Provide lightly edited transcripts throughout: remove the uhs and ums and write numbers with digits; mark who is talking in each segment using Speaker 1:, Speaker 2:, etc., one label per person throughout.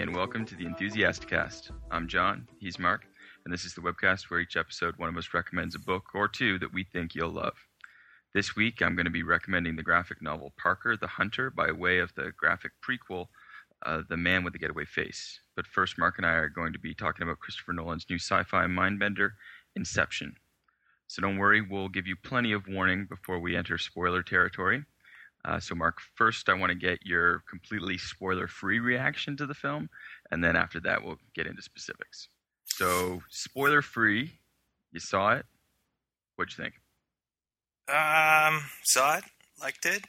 Speaker 1: and welcome to the Enthusiasticast. I'm John, he's Mark, and this is the webcast where each episode one of us recommends a book or two that we think you'll love. This week I'm going to be recommending the graphic novel Parker the Hunter by way of the graphic prequel, The Man with the Getaway Face. But first, Mark and I are going to be talking about Christopher Nolan's new sci-fi mindbender, Inception. So don't worry, we'll give you plenty of warning before we enter spoiler territory. So Mark, first I want to get your completely spoiler-free reaction to the film, and then after that we'll get into specifics. So, spoiler-free, you saw it. What'd you think?
Speaker 2: Saw it, liked it.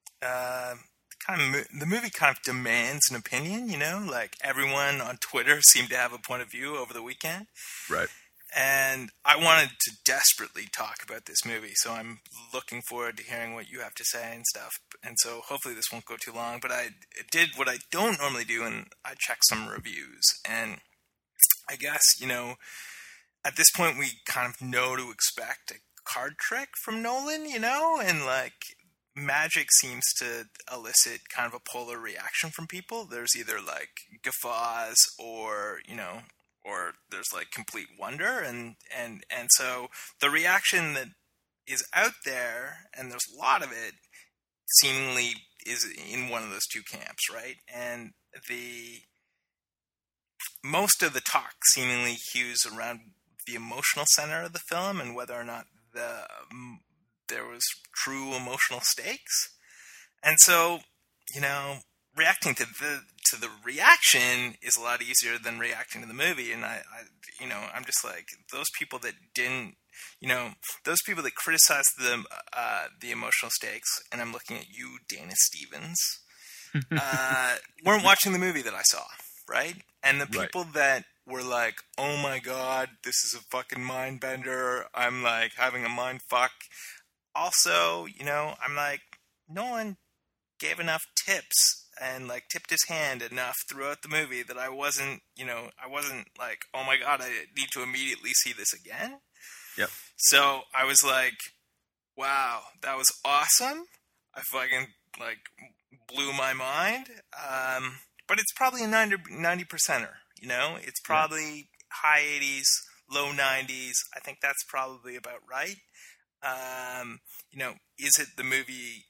Speaker 2: The movie kind of demands an opinion, you know? Like, everyone on Twitter seemed to have a point of view over the weekend.
Speaker 1: Right.
Speaker 2: And I wanted to desperately talk about this movie, so I'm looking forward to hearing what you have to say and stuff. And so hopefully this won't go too long, but I did what I don't normally do, and I checked some reviews. And I guess, you know, at this point we kind of know to expect a card trick from Nolan, you know? And, like, magic seems to elicit kind of a polar reaction from people. There's either, like, guffaws or, you know, or there's like complete wonder, and so the reaction that is out there, and there's a lot of it, seemingly is in one of those two camps, right? And the most of the talk seemingly hews around the emotional center of the film and whether or not there was true emotional stakes. And so, you know, reacting to the reaction is a lot easier than reacting to the movie, and I'm just like, those people that didn't, you know, those people that criticize the emotional stakes, and I'm looking at you, Dana Stevens, weren't watching the movie that I saw, right? And the people that were like, oh my god, this is a fucking mind bender, I'm like having a mind fuck. Also, you know, I'm like, Nolan gave enough tips and like tipped his hand enough throughout the movie that I wasn't like, oh my god, I need to immediately see this again.
Speaker 1: Yep. So
Speaker 2: I was like, wow, that was awesome. I fucking like blew my mind. But it's probably a 90%er, you know? It's probably high 80s, low 90s. I think that's probably about right. You know, is it the movie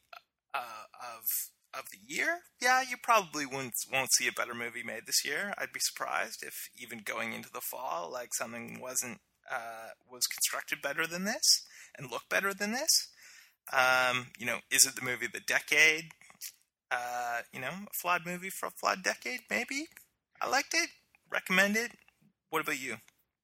Speaker 2: of the year? Yeah, you probably won't see a better movie made this year. I'd be surprised if even going into the fall, like, something was constructed better than this and looked better than this. You know, is it the movie of the decade? You know, a flawed movie for a flawed decade, maybe. I liked it. Recommend it. What about you?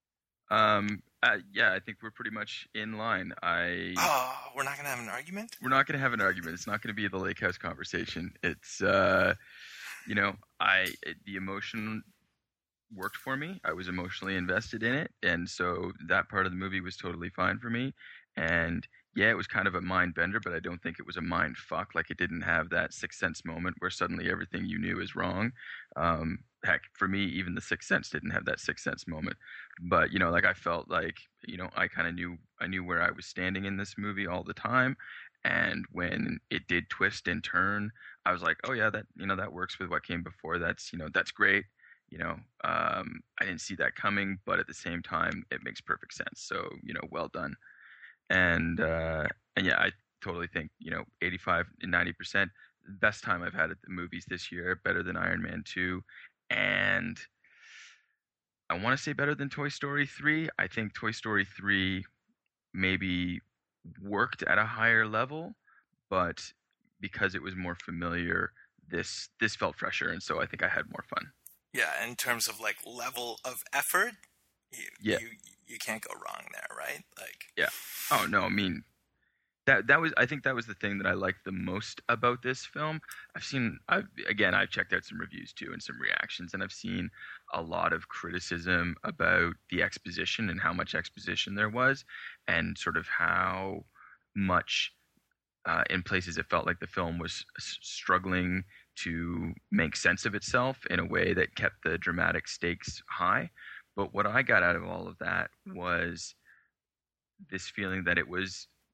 Speaker 1: Yeah, I think we're pretty much in line.
Speaker 2: We're not going to have an argument?
Speaker 1: We're not going to have an argument. It's not going to be the lake house conversation. It's, you know, the emotion worked for me. I was emotionally invested in it, and so that part of the movie was totally fine for me. And yeah, it was kind of a mind bender, but I don't think it was a mind fuck. Like, it didn't have that Sixth Sense moment where suddenly everything you knew is wrong. Heck, for me, even the Sixth Sense didn't have that Sixth Sense moment. But, you know, like, I felt like, you know, I knew where I was standing in this movie all the time. And when it did twist and turn, I was like, oh yeah, that works with what came before. That's great. You know, I didn't see that coming, but at the same time, it makes perfect sense. So, you know, well done. And yeah, I totally think, you know, 85 and 90%, best time I've had at the movies this year, better than Iron Man 2. And I want to say better than Toy Story 3. I think Toy Story 3 maybe worked at a higher level, but because it was more familiar, this felt fresher, and so I think I had more fun.
Speaker 2: Yeah, in terms of like level of effort, you can't go wrong there, right? Like,
Speaker 1: yeah. Oh no, I mean, I think that was the thing that I liked the most about this film. I've checked out some reviews too and some reactions, and I've seen a lot of criticism about the exposition and how much exposition there was, and sort of how much in places it felt like the film was struggling to make sense of itself in a way that kept the dramatic stakes high. But what I got out of all of that was this feeling that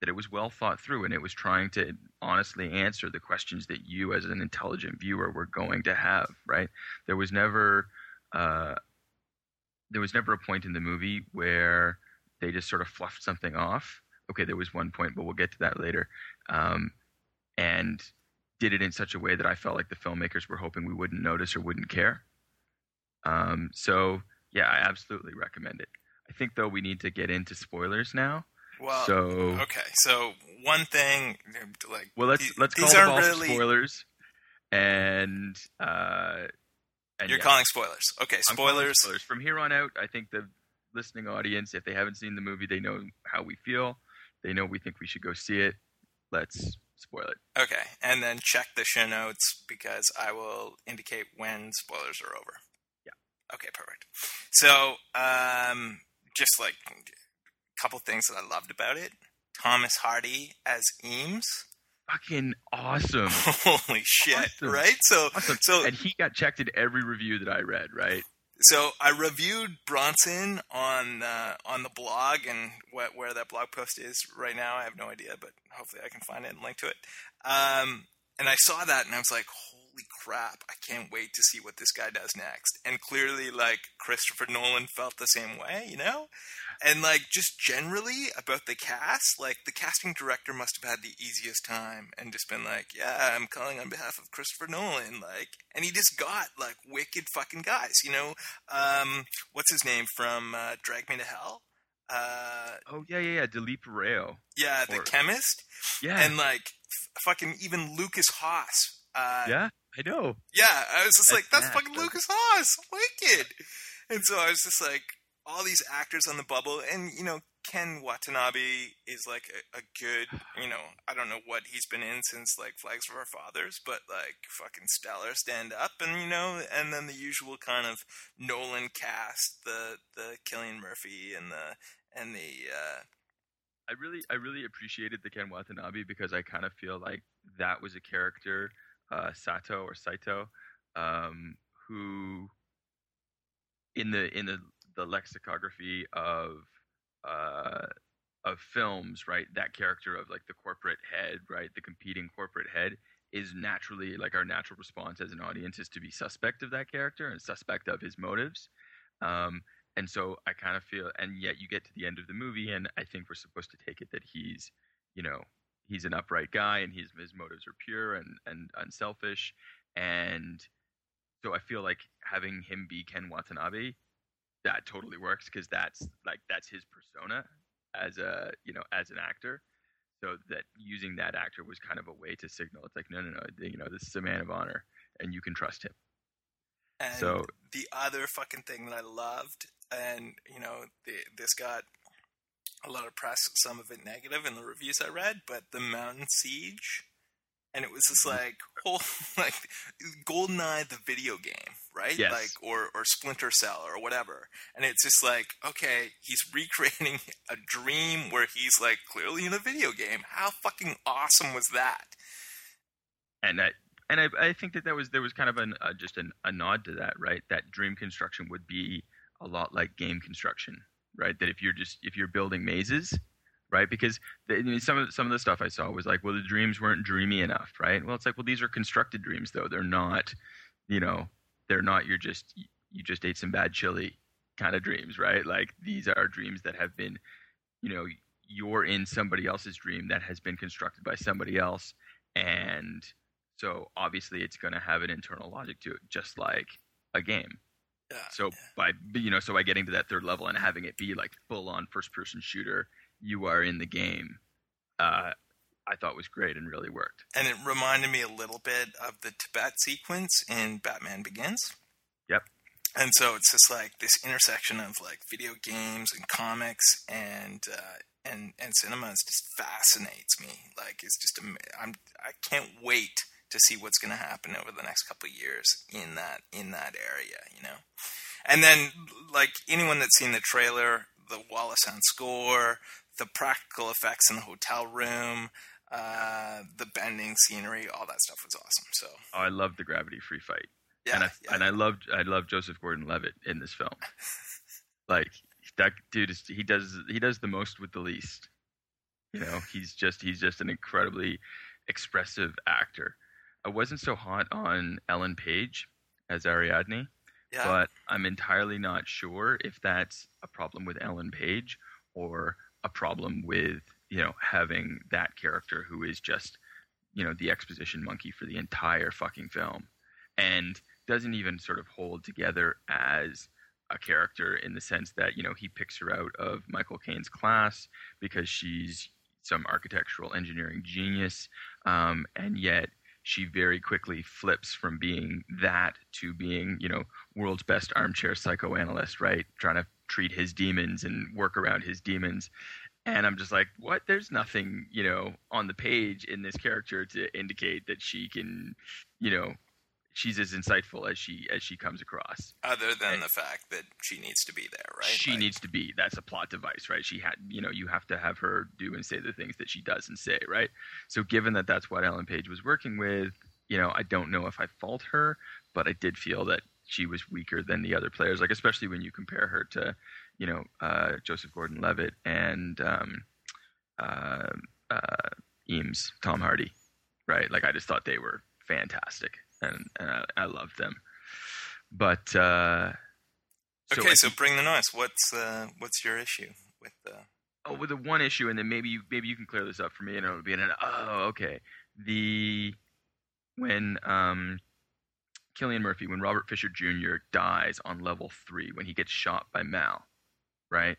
Speaker 1: that it was well thought through, and it was trying to honestly answer the questions that you, as an intelligent viewer, were going to have. Right? There was never a point in the movie where they just sort of fluffed something off. Okay, there was one point, but we'll get to that later. And did it in such a way that I felt like the filmmakers were hoping we wouldn't notice or wouldn't care. So yeah, I absolutely recommend it. I think though we need to get into spoilers now.
Speaker 2: Well,
Speaker 1: so
Speaker 2: okay. So one thing, like,
Speaker 1: well, let's call them all really... spoilers, and you're
Speaker 2: calling spoilers. Okay, spoilers.
Speaker 1: Spoilers. From here on out, I think the listening audience, if they haven't seen the movie, they know how we feel. They know we think we should go see it. Let's spoil it.
Speaker 2: Okay, and then check the show notes because I will indicate when spoilers are over.
Speaker 1: Yeah.
Speaker 2: Okay, perfect. So, just like a couple things that I loved about it. Thomas Hardy as Eames.
Speaker 1: Fucking awesome.
Speaker 2: Holy shit, awesome. Right?
Speaker 1: Awesome. And he got checked in every review that I read, right?
Speaker 2: So I reviewed Bronson on the blog, and where that blog post is right now, I have no idea, but hopefully I can find it and link to it. And I saw that, and I was like, holy crap, I can't wait to see what this guy does next. And clearly, like, Christopher Nolan felt the same way, you know? And, like, just generally about the cast, like, the casting director must have had the easiest time and just been like, yeah, I'm calling on behalf of Christopher Nolan, like, and he just got, like, wicked fucking guys, you know? What's his name from Drag Me to Hell?
Speaker 1: Yeah, Dilip Rao.
Speaker 2: Yeah, the chemist.
Speaker 1: Yeah.
Speaker 2: And, like, fucking even Lucas Haas.
Speaker 1: Yeah, I know.
Speaker 2: Yeah, I was just like, that's fucking Lucas Haas. Wicked. And so I was just like, all these actors on the bubble, and, you know, Ken Watanabe is, like, a good, you know, I don't know what he's been in since, like, Flags of Our Fathers, but, like, fucking stellar stand-up, and, you know, and then the usual kind of Nolan cast, the Cillian Murphy and the
Speaker 1: I really appreciated the Ken Watanabe because I kind of feel like that was a character, Saito, who in the lexicography of films, right? That character of, like, the corporate head, right? The competing corporate head is naturally, like, our natural response as an audience is to be suspect of that character and suspect of his motives. And so I kind of feel, and yet you get to the end of the movie, and I think we're supposed to take it that he's, you know, he's an upright guy, and his motives are pure and unselfish, and so I feel like having him be Ken Watanabe, that totally works because that's his persona as an actor. So that using that actor was kind of a way to signal it's like no, you know, this is a man of honor, and you can trust him.
Speaker 2: And so the other fucking thing that I loved, and, you know, this got a lot of press, some of it negative in the reviews I read, but the Mountain Siege, and it was just like, like GoldenEye, the video game, right?
Speaker 1: Yes.
Speaker 2: Like, or Splinter Cell or whatever. And it's just like, okay, he's recreating a dream where he's, like, clearly in a video game. How fucking awesome was that?
Speaker 1: And I think that there was kind of just a nod to that, right? That dream construction would be a lot like game construction, right? That if you're building mazes, right? Because some of the stuff I saw was like, well, the dreams weren't dreamy enough, right? Well, it's like, well, these are constructed dreams, though. They're not, you know, you just ate some bad chili kind of dreams, right? Like, these are dreams that have been, you know, you're in somebody else's dream that has been constructed by somebody else, and so obviously it's going to have an internal logic to it, just like a game.
Speaker 2: Yeah,
Speaker 1: so by getting to that third level and having it be like full on first person shooter, you are in the game. I thought was great and really worked.
Speaker 2: And it reminded me a little bit of the Tibet sequence in Batman Begins.
Speaker 1: Yep. And
Speaker 2: so it's just like this intersection of, like, video games and comics and cinema just fascinates me. Like, it's just I can't wait to see what's going to happen over the next couple of years in that area, you know. And then, like, anyone that's seen the trailer, the Wallace Sound score, the practical effects in the hotel room, the bending scenery, all that stuff was awesome. So
Speaker 1: I loved the gravity-free fight.
Speaker 2: Yeah,
Speaker 1: and I loved Joseph Gordon-Levitt in this film. Like, that dude he does the most with the least. He's just an incredibly expressive actor. I wasn't so hot on Ellen Page as Ariadne,
Speaker 2: Yeah.
Speaker 1: but I'm entirely not sure if that's a problem with Ellen Page or a problem with, having that character who is just, the exposition monkey for the entire fucking film and doesn't even sort of hold together as a character in the sense that, he picks her out of Michael Caine's class because she's some architectural engineering genius, and yet she very quickly flips from being that to being, world's best armchair psychoanalyst, right? Trying to treat his demons and work around his demons. And I'm just like, what? There's nothing, on the page in this character to indicate that she can, she's as insightful as she comes across.
Speaker 2: Other than the fact that she needs to be there, right?
Speaker 1: She needs to be. That's a plot device, right? She had, you have to have her do and say the things that she doesn't say, right? So given that that's what Ellen Page was working with, I don't know if I fault her, but I did feel that she was weaker than the other players, like especially when you compare her to, Joseph Gordon-Levitt and Eames, Tom Hardy, right? Like I just thought they were fantastic, and I loved them. But
Speaker 2: so bring the noise. What's your issue with the?
Speaker 1: With the one issue, and then maybe you can clear this up for me, and it'll be okay. When Cillian Murphy, when Robert Fisher Jr. dies on level 3, when he gets shot by Mal, right?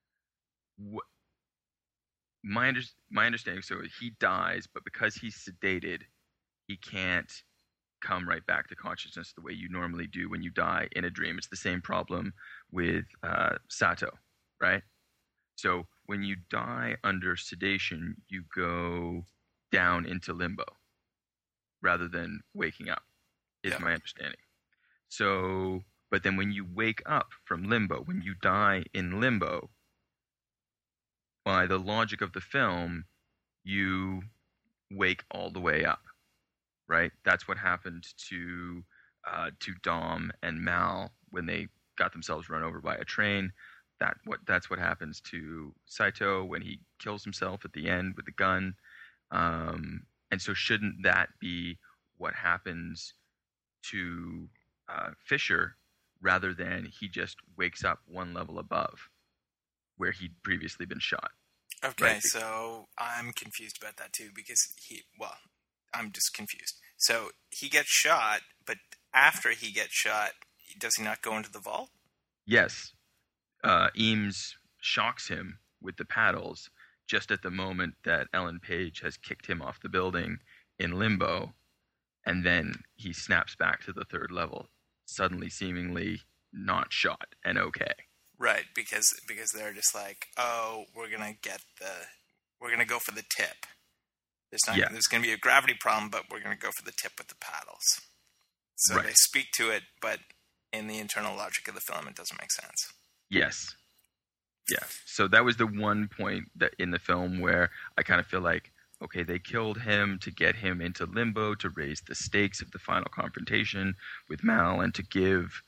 Speaker 1: My understanding, so he dies, but because he's sedated, he can't come right back to consciousness the way you normally do when you die in a dream. It's the same problem with Sato, right? So when you die under sedation, you go down into limbo rather than waking up, is my understanding. So, but then when you wake up from limbo, when you die in limbo, by the logic of the film, you wake all the way up, right? That's what happened to Dom and Mal when they got themselves run over by a train. That's what happens to Saito when he kills himself at the end with the gun. And so shouldn't that be what happens to Fisher rather than he just wakes up one level above where he'd previously been shot?
Speaker 2: Okay,
Speaker 1: right?
Speaker 2: So I'm confused about that too because I'm just confused. So he gets shot, but after he gets shot, does he not go into the vault?
Speaker 1: Yes. Eames shocks him with the paddles just at the moment that Ellen Page has kicked him off the building in limbo, and then he snaps back to the 3rd level, suddenly seemingly not shot and okay.
Speaker 2: Right, because they're just like, oh, we're gonna go for the tip. There's gonna be a gravity problem, but we're gonna go for the tip with the paddles. So
Speaker 1: right.
Speaker 2: They speak to it, but in the internal logic of the film, it doesn't make sense.
Speaker 1: Yes. Yeah. So that was the one point that in the film where I kind of feel like, okay, they killed him to get him into limbo, to raise the stakes of the final confrontation with Mal, and to give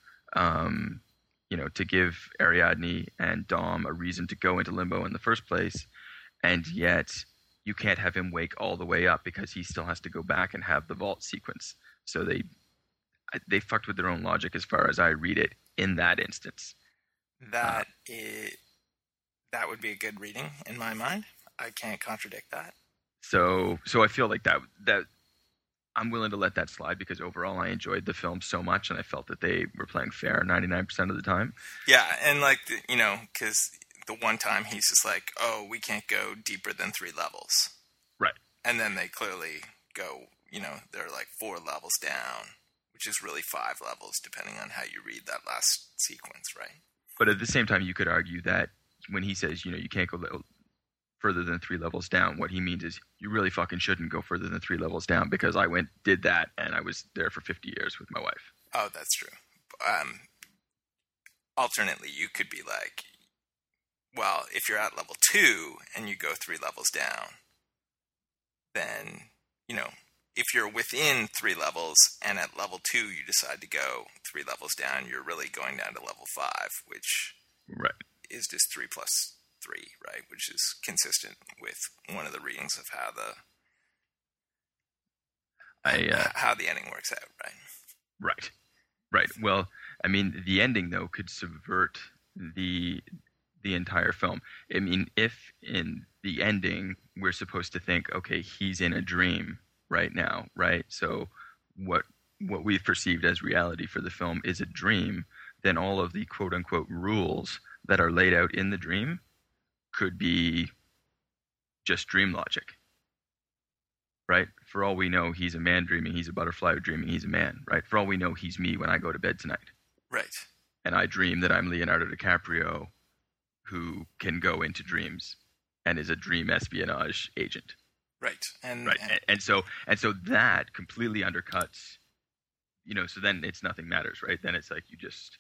Speaker 1: Ariadne and Dom a reason to go into limbo in the first place. And yet you can't have him wake all the way up because he still has to go back and have the vault sequence. So they fucked with their own logic as far as I read it in that instance.
Speaker 2: That would be a good reading in my mind. I can't contradict that.
Speaker 1: So I feel like that I'm willing to let that slide because overall I enjoyed the film so much and I felt that they were playing fair 99% of the time.
Speaker 2: Yeah, and because the one time he's just like, oh, we can't go deeper than 3 levels.
Speaker 1: Right.
Speaker 2: And then they clearly go, they're like 4 levels down, which is really 5 levels depending on how you read that last sequence, right?
Speaker 1: But at the same time, you could argue that when he says, you can't go further than 3 levels down, what he means is you really fucking shouldn't go further than 3 levels down because I did that, and I was there for 50 years with my wife.
Speaker 2: Oh, that's true. Alternately, you could be like, well, if you're at level 2 and you go 3 levels down, then, if you're within 3 levels and at level 2 you decide to go 3 levels down, you're really going down to level 5, which
Speaker 1: right.
Speaker 2: is just 3 plus 3, right? Which is consistent with one of the readings of how the ending works out, right?
Speaker 1: Right. Well, I mean, the ending though could subvert the entire film. I mean, if in the ending we're supposed to think, okay, he's in a dream right now, right? So what we've perceived as reality for the film is a dream, then all of the quote unquote rules that are laid out in the dream could be just dream logic. Right? For all we know, he's a man dreaming, he's a butterfly dreaming, he's a man, right? For all we know, he's me when I go to bed tonight.
Speaker 2: Right.
Speaker 1: And I dream that I'm Leonardo DiCaprio who can go into dreams and is a dream espionage agent.
Speaker 2: Right.
Speaker 1: And so that completely undercuts, so then it's nothing matters, right? Then it's like you just,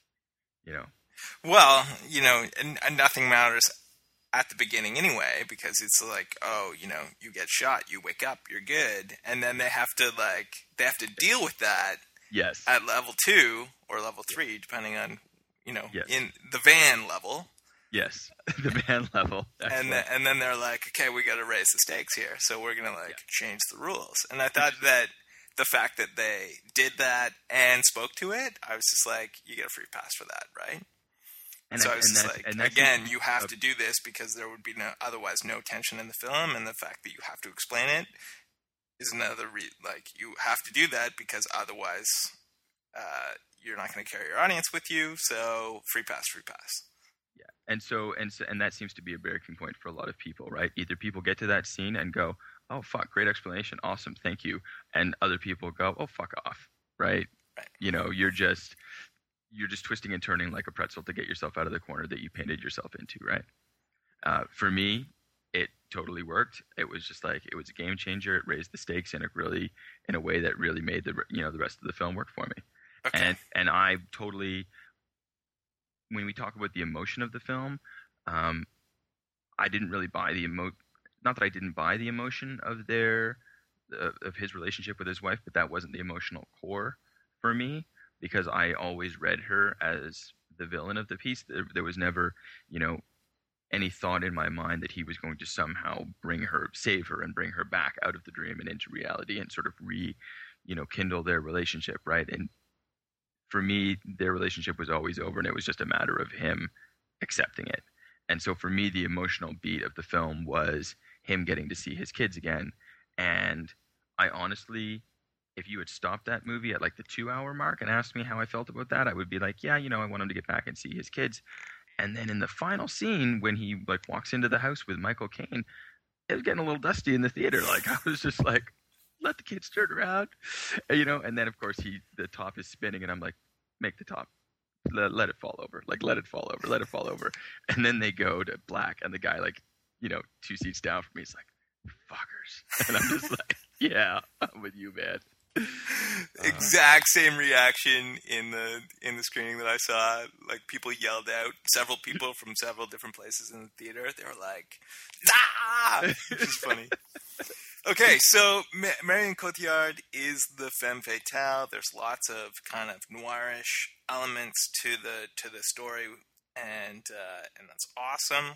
Speaker 2: Well, and nothing matters at the beginning anyway, because it's like, oh, you get shot, you wake up, you're good, and then they have to deal with that.
Speaker 1: Yes.
Speaker 2: At level 2 or level 3, depending on,
Speaker 1: yes.
Speaker 2: in the van level.
Speaker 1: Yes, the van level.
Speaker 2: And then they're like, okay, we got to raise the stakes here, so we're gonna change the rules. And I thought that the fact that they did that and spoke to it, I was just like, you get a free pass for that, right? And so I was just like, again, you have to do this because there would be otherwise no tension in the film, and the fact that you have to explain it is another you have to do that because otherwise you're not going to carry your audience with you. So free pass.
Speaker 1: Yeah, and that seems to be a breaking point for a lot of people, right? Either people get to that scene and go, "Oh fuck, great explanation, awesome, thank you," and other people go, "Oh fuck off," right? You're just twisting and turning like a pretzel to get yourself out of the corner that you painted yourself into, right? For me, it totally worked. It was just like, it was a game changer. It raised the stakes in a way that really made the rest of the film work for me. Okay. And I totally, when we talk about the emotion of the film, I didn't really buy not that I didn't buy the emotion of of his relationship with his wife, but that wasn't the emotional core for me, because I always read her as the villain of the piece. There was never, any thought in my mind that he was going to somehow save her and bring her back out of the dream and into reality and sort of kindle their relationship, right? And for me, their relationship was always over, and it was just a matter of him accepting it. And so for me, the emotional beat of the film was him getting to see his kids again. And I honestly, if you had stopped that movie at like the 2-hour mark and asked me how I felt about that, I would be like, yeah, I want him to get back and see his kids. And then in the final scene, when he walks into the house with Michael Caine, it was getting a little dusty in the theater. I was just like, let the kids turn around, and then of course the top is spinning, and I'm like, make the top, let it fall over, let it fall over. And then they go to black, and the guy 2 seats down from me is like, fuckers. And I'm just like, yeah, I'm with you, man.
Speaker 2: Exact same reaction in the screening that I saw. People yelled out. Several people from several different places in the theater. They were like, "Ah!" Which is funny. Okay, so Marion Cotillard is the femme fatale. There's lots of kind of noirish elements to the story, and that's awesome.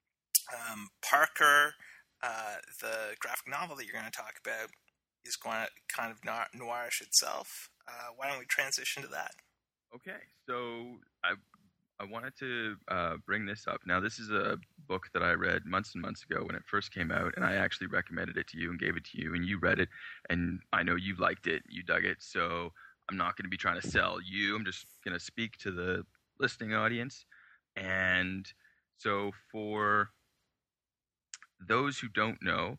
Speaker 2: Parker, the graphic novel that you're going to talk about, is going to kind of noirish itself. Why don't we transition to that?
Speaker 1: Okay, so I wanted to bring this up. Now, this is a book that I read months and months ago when it first came out, and I actually recommended it to you and gave it to you, and you read it, and I know you liked it, you dug it, so I'm not going to be trying to sell you. I'm just going to speak to the listening audience. And so for those who don't know,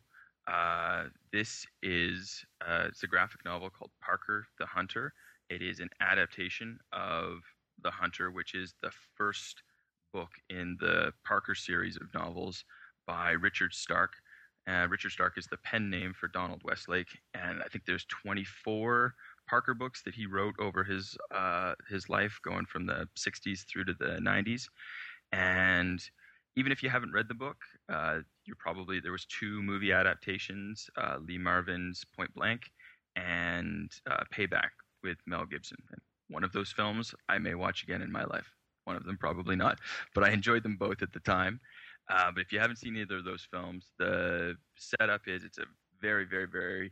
Speaker 1: this is it's a graphic novel called Parker the Hunter. It is an adaptation of The Hunter, which is the first book in the Parker series of novels by Richard Stark. Richard Stark is the pen name for Donald Westlake, and I think there's 24 Parker books that he wrote over his life, going from the 60s through to the 90s. And even if you haven't read the book, there was 2 movie adaptations, Lee Marvin's Point Blank and Payback with Mel Gibson. And one of those films I may watch again in my life. One of them probably not, but I enjoyed them both at the time. But if you haven't seen either of those films, the setup is it's a very, very, very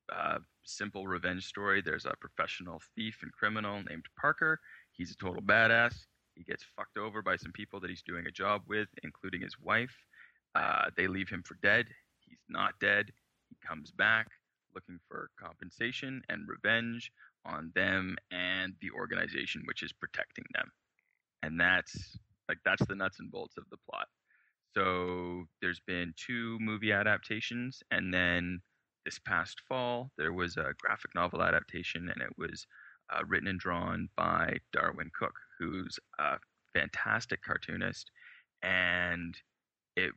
Speaker 1: simple revenge story. There's a professional thief and criminal named Parker. He's a total badass. He gets fucked over by some people that he's doing a job with, including his wife. They leave him for dead. He's not dead. He comes back looking for compensation and revenge on them and the organization which is protecting them. And that's the nuts and bolts of the plot. So there's been 2 movie adaptations, and then this past fall there was a graphic novel adaptation, and it was written and drawn by Darwyn Cooke, who's a fantastic cartoonist, and it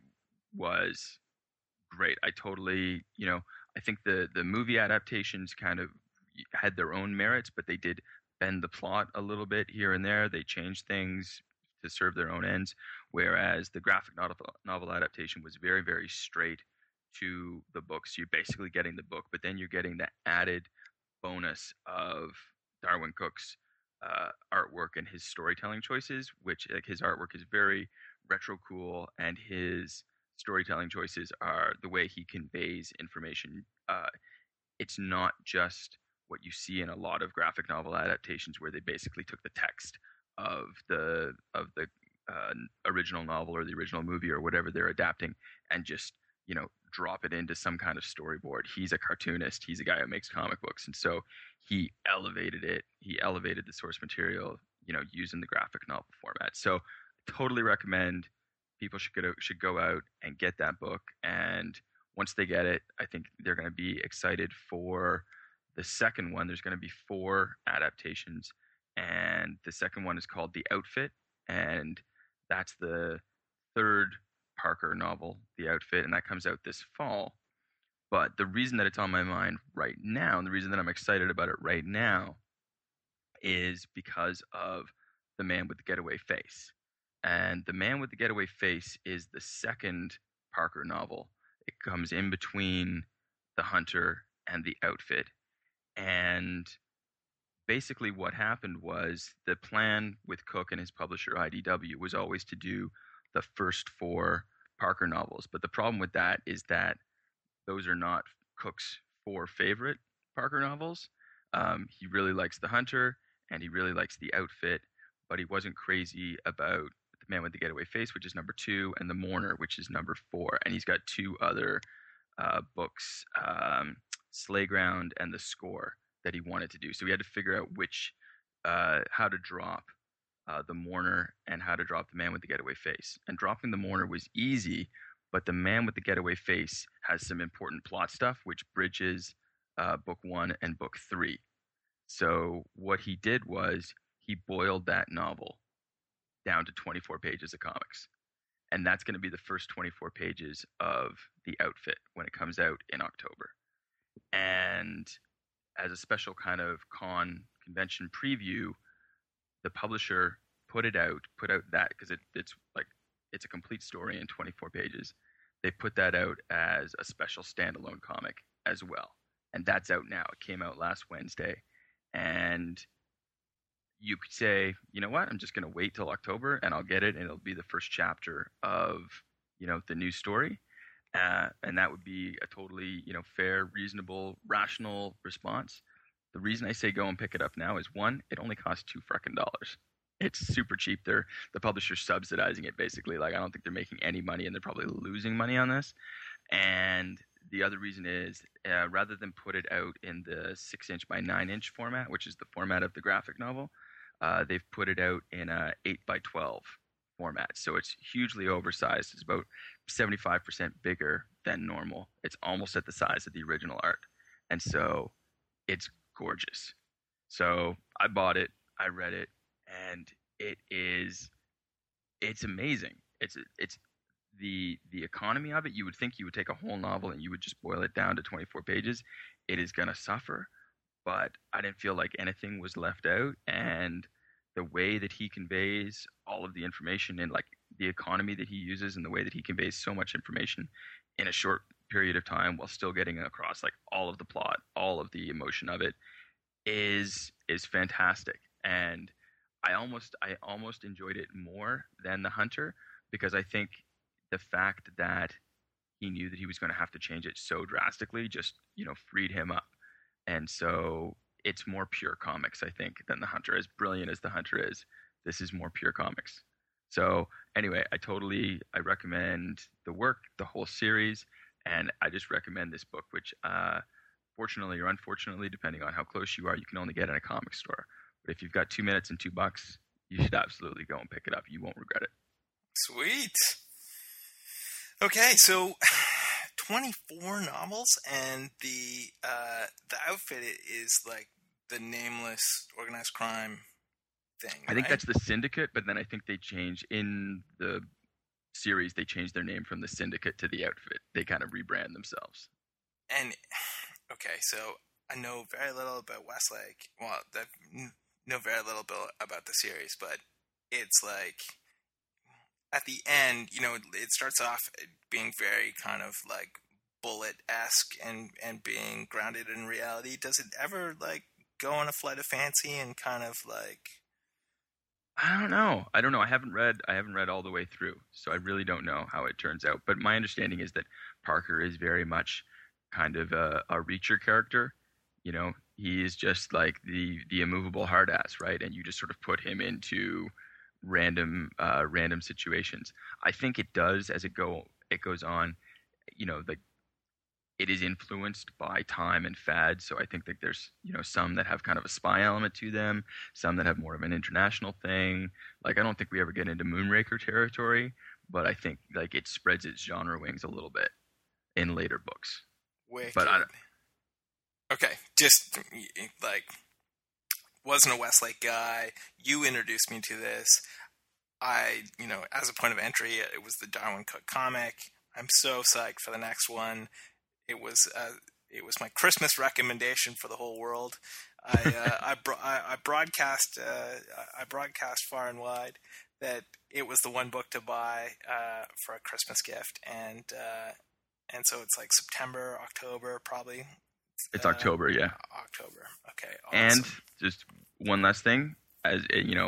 Speaker 1: was great. I totally, I think the movie adaptations kind of had their own merits, but they did bend the plot a little bit here and there. They changed things to serve their own ends, whereas the graphic novel adaptation was very, very straight to the book. So you're basically getting the book, but then you're getting the added bonus of Darwyn Cooke's artwork and his storytelling choices, which like his artwork is very retro cool, and his storytelling choices are the way he conveys information. It's not just what you see in a lot of graphic novel adaptations, where they basically took the text of the original novel or the original movie or whatever they're adapting and just drop it into some kind of storyboard. He's a cartoonist. He's a guy who makes comic books, and so he elevated it. He elevated the source material, using the graphic novel format. So, totally recommend people should go out and get that book. And once they get it, I think they're going to be excited for the second one. There's going to be 4 adaptations, and the second one is called The Outfit, and that's the 3rd Parker novel, The Outfit, and that comes out this fall. But the reason that it's on my mind right now, and the reason that I'm excited about it right now, is because of The Man with the Getaway Face. And The Man with the Getaway Face is the second Parker novel. It comes in between The Hunter and The Outfit. And basically what happened was the plan with Cooke and his publisher IDW was always to do the first 4 Parker novels. But the problem with that is that those are not Cooke's 4 favorite Parker novels. He really likes The Hunter and he really likes The Outfit, but he wasn't crazy about The Man with the Getaway Face, which is number 2, and The Mourner, which is number 4. And he's got 2 other books, Slayground and The Score, that he wanted to do. So he had to figure out how to drop The Mourner and how to drop The Man with the Getaway Face. And dropping The Mourner was easy, but The Man with the Getaway Face has some important plot stuff which bridges book 1 and book 3. So what he did was he boiled that novel down to 24 pages of comics. And that's going to be the first 24 pages of The Outfit when it comes out in October. And as a special kind of convention preview, the publisher put out that, because it's a complete story in 24 pages. They put that out as a special standalone comic as well. And that's out now. It came out last Wednesday. And you could say, you know what, I'm just going to wait till October and I'll get it, and it'll be the first chapter of, the new story. And that would be a totally, fair, reasonable, rational response. The reason I say go and pick it up now is, 1, it only costs $2 It's super cheap. The publisher's subsidizing it basically. Like, I don't think they're making any money, and they're probably losing money on this. And the other reason is, rather than put it out in the 6-inch by 9-inch format, which is the format of the graphic novel, they've put it out in a 8 by 12 format. So it's hugely oversized. It's about 75% bigger than normal. It's almost at the size of the original art. And so it's gorgeous. So I bought it, I read it, and it's amazing. It's the economy of it. You would think you would take a whole novel and you would just boil it down to 24 pages. It is going to suffer, but I didn't feel like anything was left out. And the way that he conveys all of the information, and like the economy that he uses, and the way that he conveys so much information in a short period of time while still getting across like all of the plot, all of the emotion of it, is fantastic. And I almost enjoyed it more than The Hunter, because I think the fact that he knew that he was going to have to change it so drastically just, freed him up. And so it's more pure comics, I think, than The Hunter. As brilliant as The Hunter is, this is more pure comics. So anyway, I recommend the work, the whole series, and I just recommend this book, which fortunately or unfortunately, depending on how close you are, you can only get in a comic store. But if you've got 2 minutes and $2, you should absolutely go and pick it up. You won't regret it.
Speaker 2: Sweet. Okay, so 24 novels, and the outfit is like the nameless organized crime thing.
Speaker 1: I think that's the Syndicate, but then I think they change in the series. They change their name from the Syndicate to the outfit. They kind of rebrand themselves.
Speaker 2: And okay, so I know very little about Westlake. Well, I know very little about the series, but it's like at the end, it starts off being very kind of like Bullet-esque and being grounded in reality. Does it ever like go on a flight of fancy and kind of like?
Speaker 1: I don't know. I haven't read all the way through, so I really don't know how it turns out. But my understanding is that Parker is very much kind of a Reacher character. He is just like the immovable hard ass, right? And you just sort of put him into random situations. I think it does as it goes on. It is influenced by time and fad. So I think that there's, some that have kind of a spy element to them, some that have more of an international thing. Like, I don't think we ever get into Moonraker territory, but I think like it spreads its genre wings a little bit in later books.
Speaker 2: Wicked.
Speaker 1: But
Speaker 2: okay, just like wasn't a Westlake guy. You introduced me to this. As a point of entry, it was the Darwin Cook comic. I'm so psyched for the next one. It was my Christmas recommendation for the whole world. I broadcast far and wide that it was the one book to buy for a Christmas gift, and so it's like September, October, probably.
Speaker 1: It's October, yeah.
Speaker 2: October. Okay. Awesome.
Speaker 1: And just one last thing, as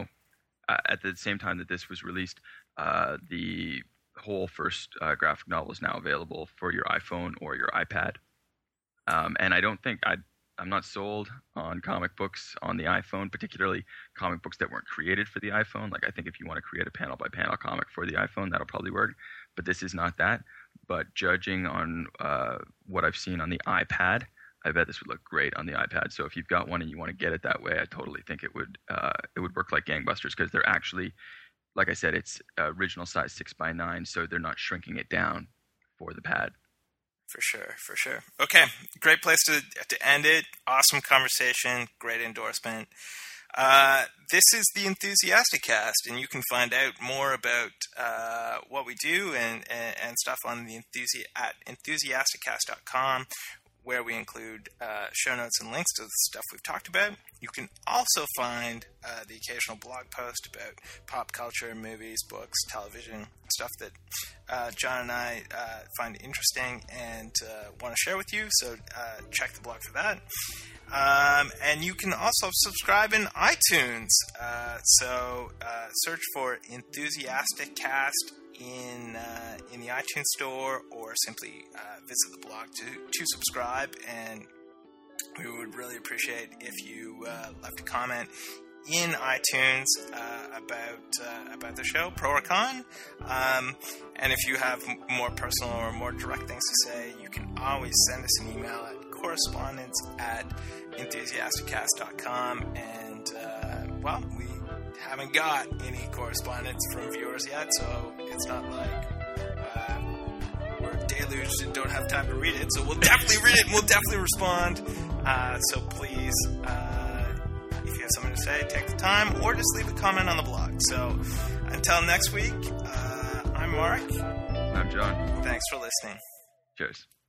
Speaker 1: at the same time that this was released, the whole first graphic novel is now available for your iPhone or your iPad. And I don't think I'm not sold on comic books on the iPhone, particularly comic books that weren't created for the iPhone. Like, I think if you want to create a panel by panel comic for the iPhone, that'll probably work. But this is not that. But judging on what I've seen on the iPad, I bet this would look great on the iPad. So if you've got one and you want to get it that way, I totally think it would work like gangbusters, because they're actually, like I said, it's original size 6x9, so they're not shrinking it down for the pad.
Speaker 2: For sure. Okay, great place to end it. Awesome conversation, great endorsement. This is the Enthusiastic Cast, and you can find out more about what we do and stuff on the at enthusiasticcast.com, where we include show notes and links to the stuff we've talked about. You can also find the occasional blog post about pop culture, movies, books, television, stuff that John and I find interesting and want to share with you. So check the blog for that. And you can also subscribe in iTunes. So search for Enthusiastic Cast in the iTunes store, or simply visit the blog to subscribe. And we would really appreciate if you left a comment in iTunes about the show, pro or con. And if you have more personal or more direct things to say, you can always send us an email at correspondence@enthusiasticcast.com. And we haven't got any correspondence from viewers yet, so it's not like we're deluged and don't have time to read it. So we'll definitely read it and we'll definitely respond. So please, if you have something to say, take the time, or just leave a comment on the blog. So until next week, I'm Mark.
Speaker 1: I'm John.
Speaker 2: Thanks for listening.
Speaker 1: Cheers.